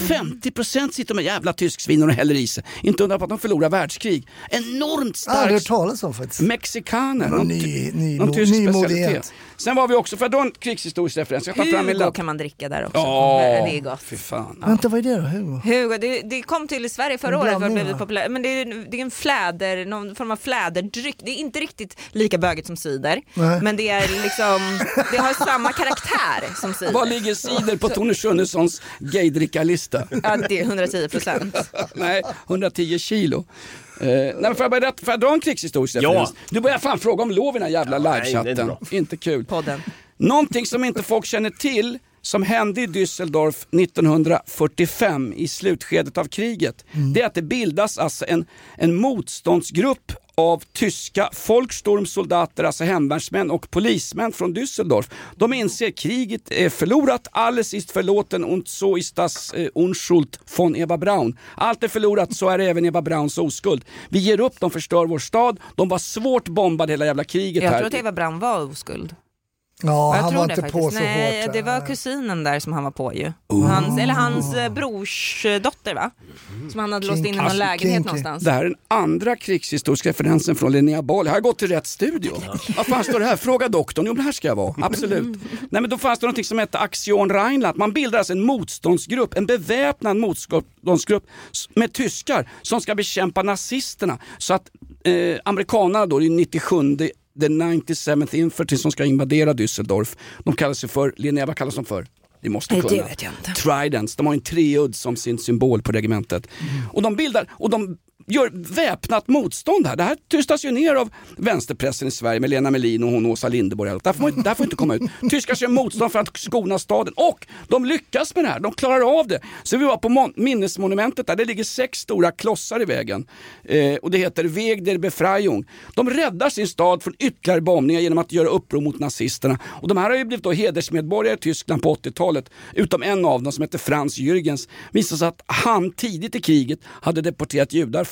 50% sitter med jävla tysksvinor och häller i sig. Inte undra på att de förlorar världskrig. Enormt starkt. Det talas om faktiskt. Mexikaner. Någon tysk specialitet. Sen var vi också, för att då en krigshistorisk referens. Hugo kan man dricka där också. Det är gott. Fy fan. Vänta, vad är det då? Hugo, det kom till i Sverige förra året för att bli populär. Men det är en fläder, någon form av fläderdryck. Det är inte riktigt lika böget som cider. Nej. Men det är liksom, det har samma karaktär som cider. Vad ligger cider på Tone Schunnessons gaydrickarlista? Ja, det är 110%. Nej, 110 kilo. Nej, får jag dra en krigshistorisk referens? Du börjar fan fråga om lov i den här jävla livechatten. Inte kul. Podden. Någonting som inte folk känner till som hände i Düsseldorf 1945 i slutskedet av kriget. Det är att det bildas alltså en motståndsgrupp av tyska folkstormsoldater, alltså hemvärnsmän och polismän från Düsseldorf. De inser kriget är förlorat, alles ist förlåten und so ist das Unschuld von Eva Braun. Allt är förlorat, så är det även Eva Brauns oskuld. Vi ger upp, de förstör vår stad. De var svårt bombade hela jävla kriget här. Jag tror att Eva Braun var oskuld. Ja, han var inte på så hårt. Nej, det var kusinen där som han var på ju. Hans brorsdotter, va? Som han hade låst in i någon lägenhet någonstans. Det här är den andra krigshistoriska referensen från Linnea Boll. Jag har gått till rätt studio. Vad fan står det här? Fråga doktorn. Jo, men här ska jag vara. Absolut. Nej, men då fanns det någonting som hette Aktion Rheinland. Man bildar alltså en motståndsgrupp, en beväpnad motståndsgrupp med tyskar som ska bekämpa nazisterna. Så att amerikanerna då, det är 97:e The 97th Infantry som ska invadera Düsseldorf. De kallar sig för, Linnea, vad kallas de för? Vi måste kunna. Det vet jag inte. Tridents. De har en treudd som sin symbol på regementet. Och de bildar, och de gör väpnat motstånd här. Det här tystas ju ner av vänsterpressen i Sverige med Lena Melin och hon Åsa Linderborg. Det här får inte komma ut. Tyskar kör motstånd för att skona staden. Och de lyckas med det här. De klarar av det. Så vi var på minnesmonumentet där. Det ligger 6 stora klossar i vägen. Och det heter Weg der Befreiung. De räddar sin stad från ytterligare bombningar genom att göra uppror mot nazisterna. Och de här har ju blivit då hedersmedborgare i Tyskland på 80-talet. Utom en av dem som heter Franz Jürgens. Visade sig att han tidigt i kriget hade deporterat judar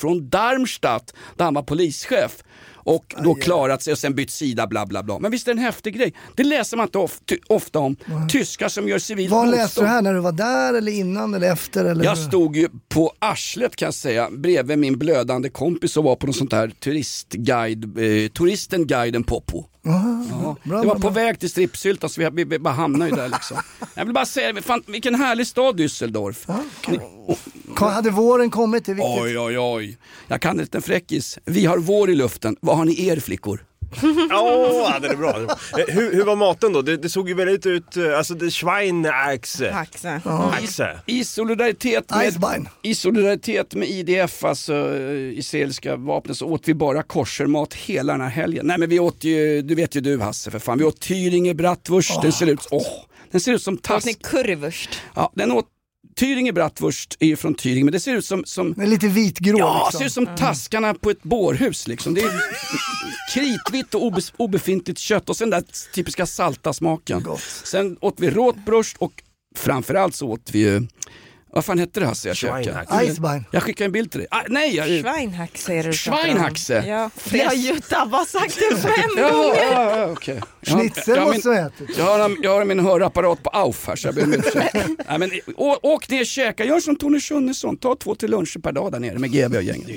från Darmstadt där han var polischef. Och då klarat sig och sen bytt sida, bla bla bla. Men visst är det en häftig grej. Det läser man inte ofta om. Tyskar som gör civilt motstånd. Vad läste du här när du var där eller innan eller efter? Eller? Jag stod ju på arslet kan jag säga, bredvid min blödande kompis och var på något sånt här turistenguiden Popo. Det var på väg till Stripsylta så vi bara hamnade ju där liksom. Jag vill bara säga, vilken härlig stad Düsseldorf. Hade våren kommit? Det är viktigt. Oj. Jag kan en liten fräckis. Vi har vår i luften. Vad har ni flickor? Det är bra. Hur var maten då? Det såg ju väldigt ut, alltså det Schweinhaxe. I solidaritet med IDF, alltså israeliska vapen, så åt vi bara koshermat hela den här helgen. Nej men vi åt ju, du vet ju du Hasse för fan, vi åt Thüringer bratwurst. Den ser ut som tass. Åt ni currywurst? Ja, den åt Thüringer bratwurst är ju från Thüringen, men det ser ut som den är lite vitgrå. Ja, liksom. ser ut som taskarna på ett bårhus liksom. Det är kritvitt och obefintligt kött och sen den där typiska salta smaken. Sen åt vi råtbröst och framförallt så åt vi ju, vad fan hette det här så jag käkade? Jag skickar en bild till dig. Schweinhaxe är det. Schweinhaxe? Ja, det har Jutta bara sagt det 5 gånger. Ja, okej. Schnitzel måste jag äta. Jag har min hörapparat på AUF här så jag ber om ursäkt. Nej, men åk ner och käka, gör som Tone Schunnesson, ta 2-3 luncher per dag där nere med GB och gänget.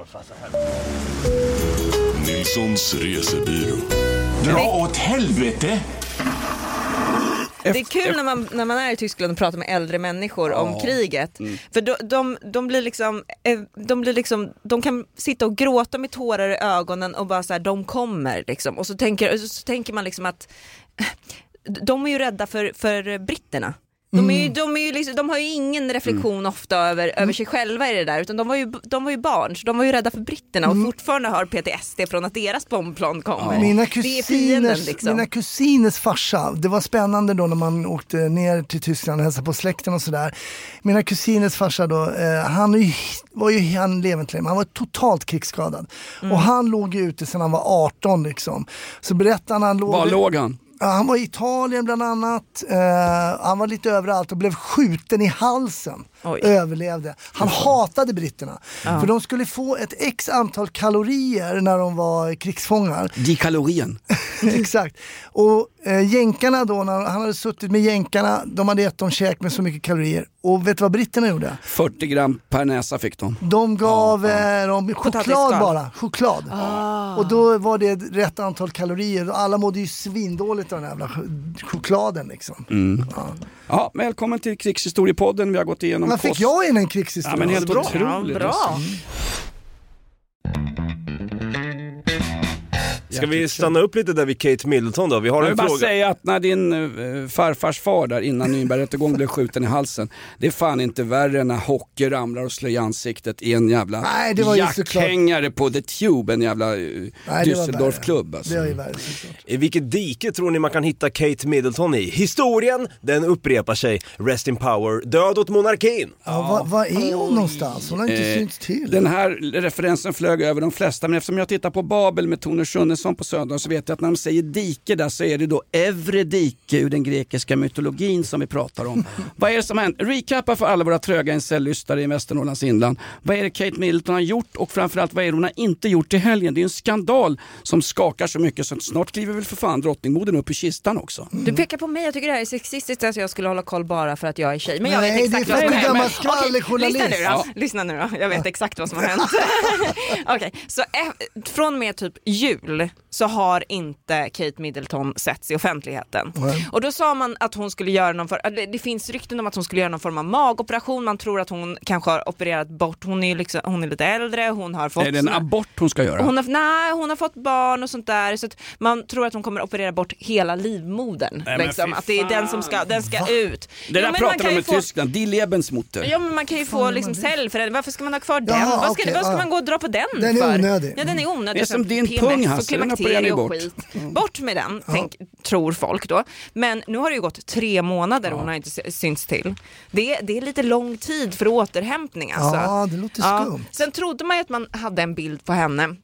Nilssons resebyrå. Dra åt helvete! Det är kul när man är i Tyskland och pratar med äldre människor om kriget. För de blir liksom, de kan sitta och gråta med tårar i ögonen och bara så här, de kommer liksom. Och så tänker man liksom att de är ju rädda för britterna. De har ju ingen reflektion ofta över sig själva i det där, utan de var ju barn, så de var ju rädda för britterna och fortfarande har PTSD från att deras bombplan kommer. Mina kusiners farsa, det var spännande då när man åkte ner till Tyskland och hälsade på släkten och sådär. Mina kusiners farsa då, han levde inte längre, han var totalt krigsskadad. Och han låg ute sedan han var 18 liksom. Så berättade han var låg han? Han var i Italien bland annat. Han var lite överallt och blev skjuten i halsen. Överlevde. Han hatade britterna. För de skulle få ett x antal kalorier när de var krigsfångar. Kalorien. Exakt. Och jänkarna då, när han hade suttit med jänkarna, de hade gett dem käk med så mycket kalorier. Och vet du vad britterna gjorde? 40 gram per näsa fick de. De gav dem choklad bara. Choklad. Och då var det rätt antal kalorier. Alla mådde ju svindåligt av den jävla chokladen liksom. Ja, välkommen till Krigshistoriepodden. Vi har gått igenom men fick jag in en krigshistoria? Ja, men helt otroligt. Bra. Ska vi stanna upp lite där vid Kate Middleton då? Vi har en fråga. Jag vill bara säga att när din farfars far där innan Nürnbergrättegång blev skjuten i halsen, det är fan inte värre när hockey ramlar och slår i ansiktet i en jävla jackhängare på The Tube, en jävla Düsseldorf-klubb. Alltså. Det är ju värre såklart. I vilket dike tror ni man kan hitta Kate Middleton i? Historien, den upprepar sig. Rest in power, död åt monarkin. Vad är hon någonstans? Hon har inte synts till. Den här referensen flög över de flesta, men eftersom jag tittar på Babel med Tone Schunnesson på Södern så vet jag att när de säger dike där så är det då Evre dike ur den grekiska mytologin som vi pratar om. Vad är det som hänt? Recapa för alla våra tröga incellystare i Västernorrlands inland. Vad är det Kate Middleton har gjort och framförallt vad är det hon har inte gjort i helgen? Det är en skandal som skakar så mycket så snart kliver väl för fan drottningmoden upp i kistan också. Du pekar på mig, jag tycker det här är sexistiskt att jag skulle hålla koll bara för att jag är tjej. Men jag vet exakt vad som har hänt. Lyssna nu då, jag vet exakt vad som har hänt. Okej, så från med typ jul så har inte Kate Middleton setts i offentligheten. Och då sa man att hon skulle göra det finns rykten om att hon skulle göra någon form av magoperation. Man tror att hon kanske har opererat bort. Hon är lite äldre, hon har fått... Är det en abort hon ska göra? Hon har fått barn och sånt där. Så att man tror att hon kommer operera bort hela livmodern. Liksom. Att det är den ska ut. Det där pratar de om i Tyskland. Die Lebensmutter. Ja, men man kan ju få liksom cellförändring. Varför ska man ha kvar den? Vad ska man gå och dra på den för? Den är onödig. Ja, den är onödig. Det är som din pung, Hasse. Den opererar ni bort. Bort med den, tror folk då. Men nu har det ju gått 3 månader och hon har inte synts till. Det är lite lång tid för återhämtning. Alltså. Ja, det låter skumt. Sen trodde man ju att man hade en bild på henne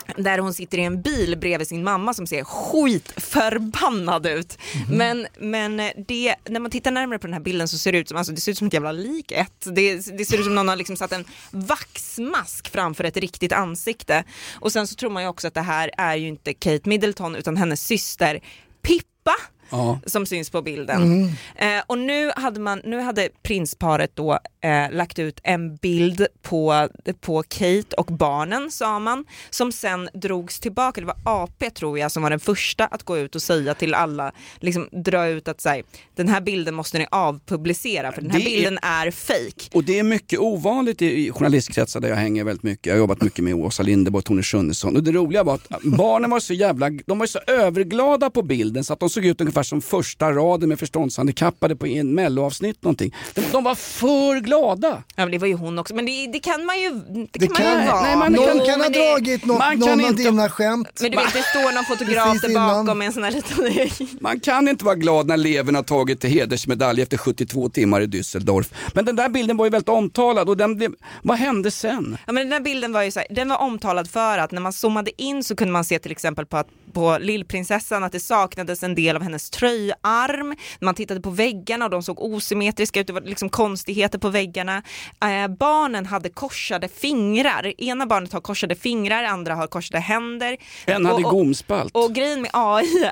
där hon sitter i en bil bredvid sin mamma som ser skitförbannad ut. Men det, när man tittar närmare på den här bilden så ser det ut som, alltså det ser ut som ett jävla lik det ser ut som någon har liksom satt en vaxmask framför ett riktigt ansikte. Och sen så tror man ju också att det här är ju inte Kate Middleton utan hennes syster Pippa. Som syns på bilden. Och nu hade prinsparet då lagt ut en bild på Kate och barnen, sa man, som sen drogs tillbaka. Det var AP, tror jag, som var den första att gå ut och säga till alla, liksom dra ut att säga, den här bilden måste ni avpublicera för den här bilden är fake. Och det är mycket ovanligt i journalistkretsar där jag hänger väldigt mycket. Jag har jobbat mycket med Åsa Linderborg och Tone Schunnesson. Och det roliga var att barnen var så överglada på bilden så att de såg ut ungefär som första raden med förståndshandikappade på en melloavsnitt någonting. De var för glada. Ja, men det var ju hon också. Men det kan man ju vara. Någon kan ha dragit någon av dina skämt. Men du vet, det står någon fotograf där bakom med en sån här liten... Man kan inte vara glad när Leven har tagit till hedersmedalj efter 72 timmar i Düsseldorf. Men den där bilden var ju väldigt omtalad och vad hände sen? Ja, men den där bilden var ju så här, den var omtalad för att när man zoomade in så kunde man se till exempel på lillprinsessan att det saknades en del av hennes tröjarm. Man tittade på väggarna och de såg osymmetriska ut. Det var liksom konstigheter på väggarna. Barnen hade korsade fingrar. Ena barnet har korsade fingrar, andra har korsade händer. En hade gomspalt. Och grejen med AI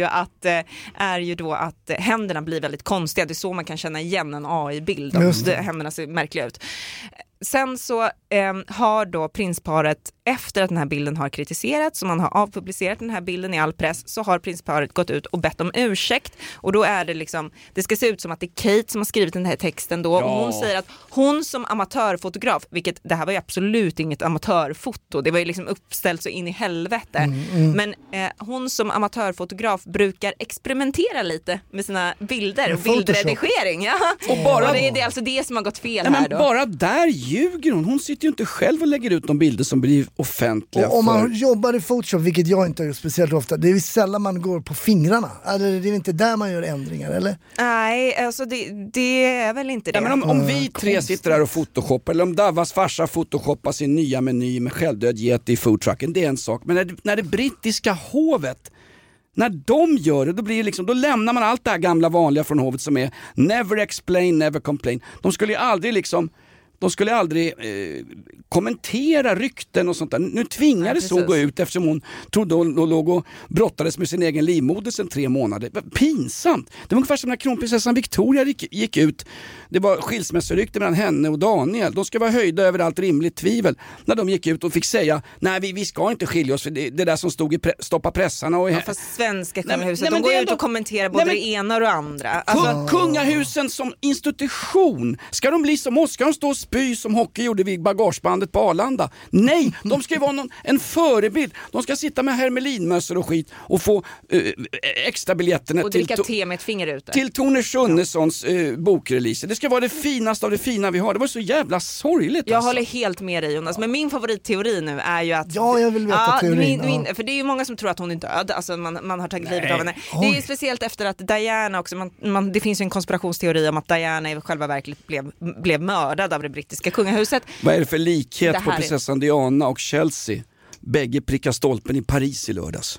är ju då att händerna blir väldigt konstiga. Det är så man kan känna igen en AI-bild. Händerna ser märkliga ut. Sen så har då prinsparet, efter att den här bilden har kritiserats, som man har avpublicerat den här bilden i all press, så har prinsparet gått ut och bett om ursäkt. Och då är det liksom, det ska se ut som att det är Kate som har skrivit den här texten då. Ja. Och hon säger att hon som amatörfotograf, vilket det här var ju absolut inget amatörfoto, det var ju liksom uppställt så in i helvete. Men hon som amatörfotograf brukar experimentera lite med sina bilder och bildredigering. Ja. Och det är alltså det som har gått fel här då. Bara där ljuger hon sitter ju inte själv och lägger ut de bilder som blir offentliga. Och om man jobbar i Photoshop, vilket jag inte gör speciellt ofta, det är ju sällan man går på fingrarna. Eller det är inte där man gör ändringar, eller? Nej, alltså det är väl inte det. Ja, men om vi tre sitter där och photoshoppar, eller om Davas farsa photoshoppar sin nya meny med självdöd get i foodtrucken, det är en sak. Men när det brittiska hovet, när de gör det, då blir det liksom, då lämnar man allt det här gamla vanliga från hovet som är never explain, never complain. De skulle ju aldrig kommentera rykten och sånt där. Nu tvingades hon gå ut eftersom hon trodde hon låg och brottades med sin egen livmoder sedan 3 månader. Pinsamt. Det var ungefär som när kronprinsessan Victoria gick ut. Det var skilsmässorykte mellan henne och Daniel. De ska vara höjda över allt rimligt tvivel. När de gick ut och fick säga, nej vi ska inte skilja oss för det där som stod i stoppa pressarna. Och fast svenska kungahuset, de går ut och kommenterar både det ena och det andra. Alltså... Kungahusen som institution, ska de bli som oss? Ska de stå och spy som hockey gjorde vid bagagebandet på Arlanda? Nej, de ska ju vara en förebild. De ska sitta med hermelinmössor och skit och få extra biljetterna och dricka te med ett finger ute. Till Tone Schunnesons bokrelease. Det ska vara det finaste av det fina vi har. Det var så jävla sorgligt. Jag håller helt med dig, Jonas. Men min favoritteori nu är ju att... Ja, jag vill veta teorin. För det är ju många som tror att hon är död. Alltså man har tagit livet av henne. Det är ju speciellt efter att Diana också... det finns ju en konspirationsteori om att Diana i själva verket blev mördad av det brittiska kungahuset. Vad är det för likhet på prinsessan Diana och Chelsea? Bägge prickar stolpen i Paris i lördags.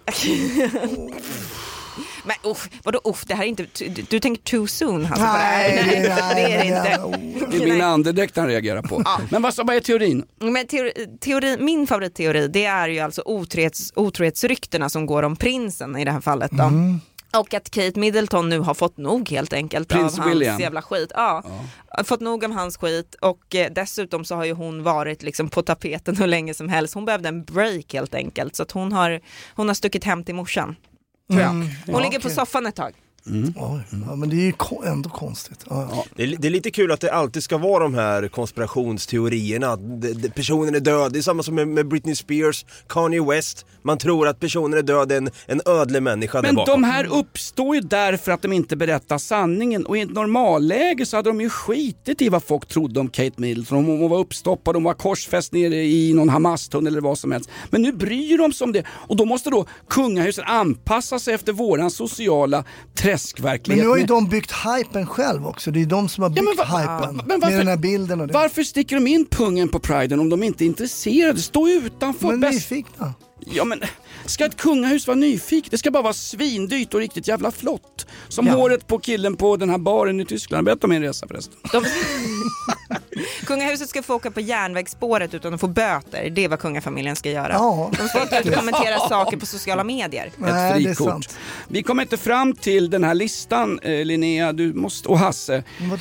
Men vadå det här är inte... Du tänker too soon alltså, nej, det är det inte. Det är min andedräkt han reagerar på. Ja. Men vad är teorin? Men min favoritteori, det är ju alltså otrohetsryktena som går om prinsen i det här fallet då. Och att Kate Middleton nu har fått nog helt enkelt Prins av William. Hans jävla skit. Ja. Fått nog av hans skit och dessutom så har ju hon varit liksom på tapeten hur länge som helst. Hon behövde en break helt enkelt så att hon har stuckit hem till morsan. Tror jag. Hon ligger på soffan ett tag. Ja, men det är ju ändå konstigt. Ja. Det är lite kul att det alltid ska vara de här konspirationsteorierna. Personen är död. Det är samma som med Britney Spears, Kanye West. Man tror att personen är död, en ödlig människa där bakom. Men de här uppstår ju därför att de inte berättar sanningen. Och i ett normalläge så hade de ju skitit i vad folk trodde om Kate Middleton. Om hon var uppstoppad, om hon var korsfäst nere i någon Hamas-tunnel eller vad som helst. Men nu bryr de sig om det. Och då måste då kungahuset anpassa sig efter våran sociala träskverklighet. Men nu har ju de byggt hypen själv också. Det är de som har byggt hypen med den här bilden och det. Varför sticker de in pungen på Priden om de inte är intresserade? Stå utanför. Men nyfikna. Ja men, ska ett kungahus vara nyfiket? Det ska bara vara svindyrt och riktigt jävla flott. Som håret på killen på den här baren i Tyskland. Berätta om min resa förresten. Kungahuset ska få åka på järnvägsspåret utan att få böter. Det är vad kungafamiljen ska göra. Ja. De ska inte kommentera saker på sociala medier. Nej, ett det är frikort. sant. Vi kommer inte fram till den här listan, Linnea, du måste, och Hasse.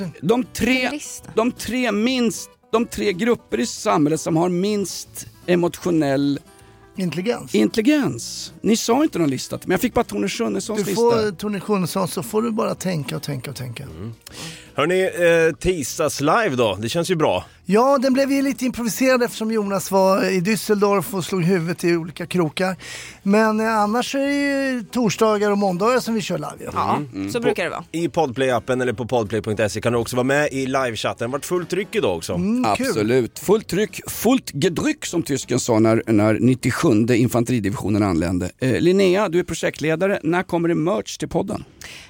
De tre grupper i samhället som har minst emotionell intelligens. Ni sa inte någon lista, men jag fick bara Tone Schunnessons lista. Du får Tone Schunnesson, så får du bara tänka. Hörrni, tisdags live då, det känns ju bra. Ja, den blev ju lite improviserad eftersom Jonas var i Düsseldorf och slog huvudet i olika krokar. Men annars är det ju torsdagar och måndagar som vi kör live. Ja, så brukar det vara. I Podplay-appen eller på podplay.se kan du också vara med i livechatten. Det har varit fullt tryck idag också. Absolut, fullt tryck, fullt gedryck som tysken sa när 97:e infanteridivisionen anlände. Linnea, du är projektledare. När kommer det merch till podden?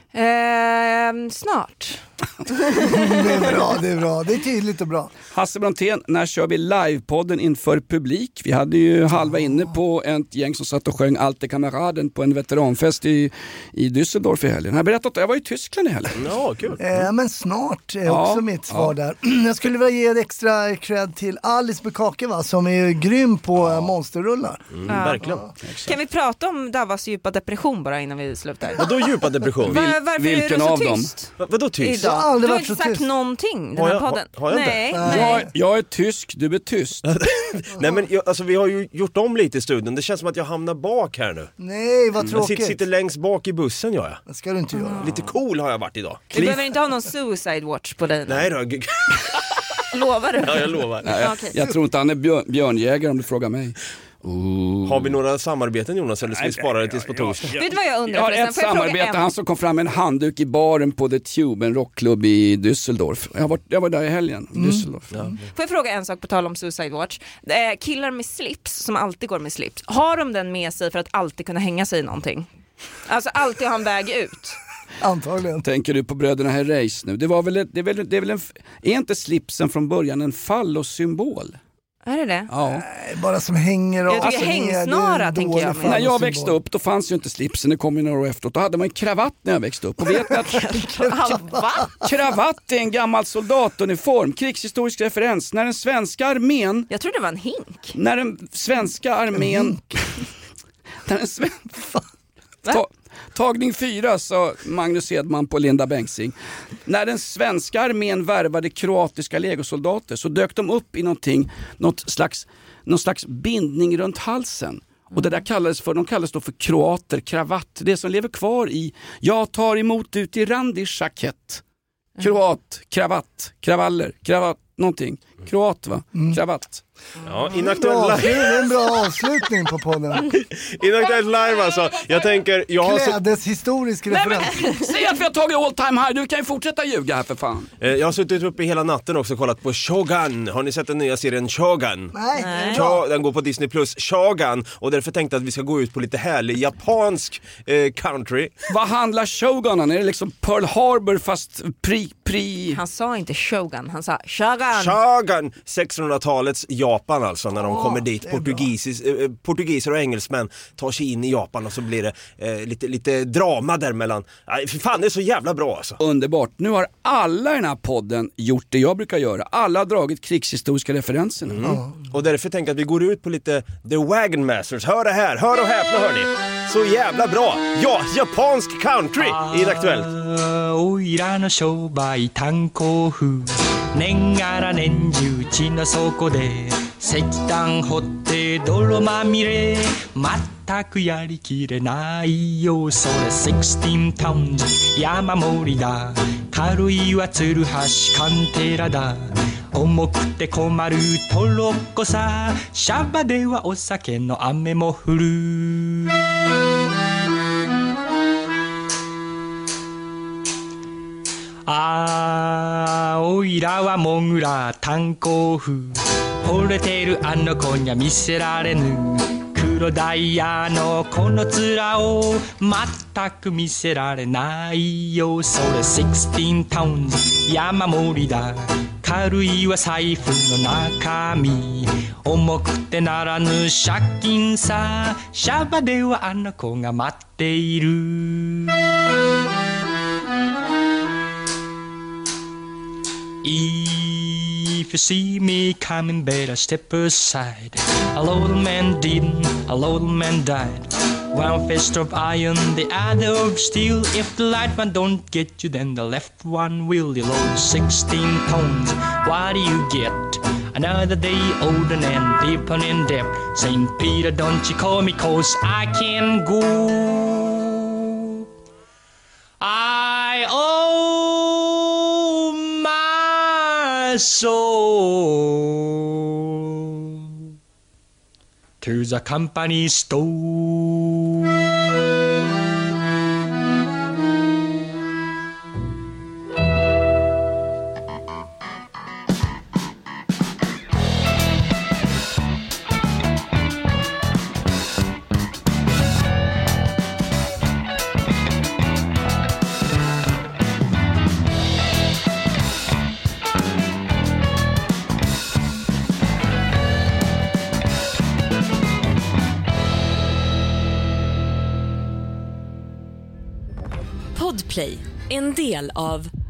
Snart. Det är bra. Det är tydligt och bra. Hasse Brontén, när kör vi livepodden inför publik? Vi hade ju halva inne på ett gäng som satt och sjöng Alte Kameraden på en veteranfest i Düsseldorf i helgen. Jag berättade att jag var i Tyskland i helgen. Ja, kul. Men snart är också mitt svar där. Jag skulle vilja ge ett extra cred till Alice Bukake, va, som är grym på monsterrullar. Verkligen. Kan vi prata om Davas djupa depression bara innan vi slutar? Vadå djupa depression? Vilken är du så tyst? Vadå tyst? Du har inte sagt någonting den här podden. Har jag Nej. Jag är tysk, du är tyst. Nej men vi har ju gjort om lite i studion. Det känns som att jag hamnar bak här nu. Nej, vad tråkigt. Jag sitter längst bak i bussen, gör jag. Det ska du inte göra. Lite cool har jag varit idag. Du behöver inte ha någon suicide watch på dig. Nej då. Lovar du? Ja, jag lovar. Okay. Jag tror inte han är björnjägare om du frågar mig. Har vi några samarbeten, Jonas, eller ska vi spara det tills på torsdag? Vet du vad jag undrar? Jag har ett samarbete, han som kom fram med en handduk i baren på The Tube, en rockklubb i Düsseldorf. Jag var där i helgen, Düsseldorf. Får jag fråga en sak på tal om Suicide Watch? Killar med slips, som alltid går med slips, har de den med sig för att alltid kunna hänga sig i någonting? Alltså alltid ha en väg ut? Antagligen. Tänker du på bröderna Herreys nu? Det är väl är inte slipsen från början en fallossymbol? Är det det? Ja. Nej, bara som hänger av. Jag tycker hängsnara, tänker jag. När jag växte upp, då fanns ju inte slipsen, det kom ju några år efteråt. Då hade man en kravatt när jag växte upp. Och vet ni att kravatt är en gammal soldatuniform, krigshistorisk referens. När den svenska armén... Jag tror det var en hink. När den svenska armén... när den svenska... Tagning 4, sa Magnus Edman på Linda Bengtzing. När den svenska armén värvade kroatiska legosoldater så dök de upp i någon slags bindning runt halsen. Och det där kallades då för kroater, kravatt. Det som lever kvar i jag tar emot ut i randig jackett. Kroat, kravatt, kravaller, kravatt, någonting. Kroat, va? Kravatt. Ja, inaktuell live. Det är en bra avslutning på podden. Inaktuell live alltså. Jag tänker, Klädes historisk referens. Säg att vi har tagit all time high. Du kan ju fortsätta ljuga här för fan. Jag har suttit uppe hela natten också och kollat på Shogun. Har ni sett den nya serien Shogun? Nej. Den går på Disney Plus. Shogun. Och därför tänkte jag att vi ska gå ut på lite härlig japansk country. Vad handlar Shogun om? Är det liksom Pearl Harbor fast Han sa inte Shogun, han sa Shogun. Shogun, 1600-talets Japan alltså, när de kommer dit. Portugiser och engelsmän tar sig in i Japan och så blir det lite drama däremellan. För fan, det är så jävla bra alltså. Underbart. Nu har alla i den här podden gjort det jag brukar göra. Alla har dragit krigshistoriska referenserna. Och därför tänker jag att vi går ut på lite The Wagon Masters. Hör det här, hör och häpna, hör ni. Så jävla bra. Ja, japansk country i Aktuellt. 年がら年中地の底で石炭掘って泥まみれ全くやりきれないよそれ16タウンズ山盛りだ軽いは鶴橋カンテラだ重くて困るトロッコさシャバではお酒の雨も降るあーおいらはモグラ炭鉱夫惚れてるあの子には見せられぬ黒ダイヤのこの面を全く見せられないよそれ16タウンズ山盛りだ軽いは財布の中身重くてならぬ借金さシャバではあの子が待っているIf you see me coming, better step aside. A little man didn't, a little man died. One fist of iron, the other of steel. If the right one don't get you, then the left one will. You load 16 tons, what do you get? Another day older and deeper in debt. St. Peter, don't you call me, 'cause I can go. I owe my soul to the company store. Podplay, en del av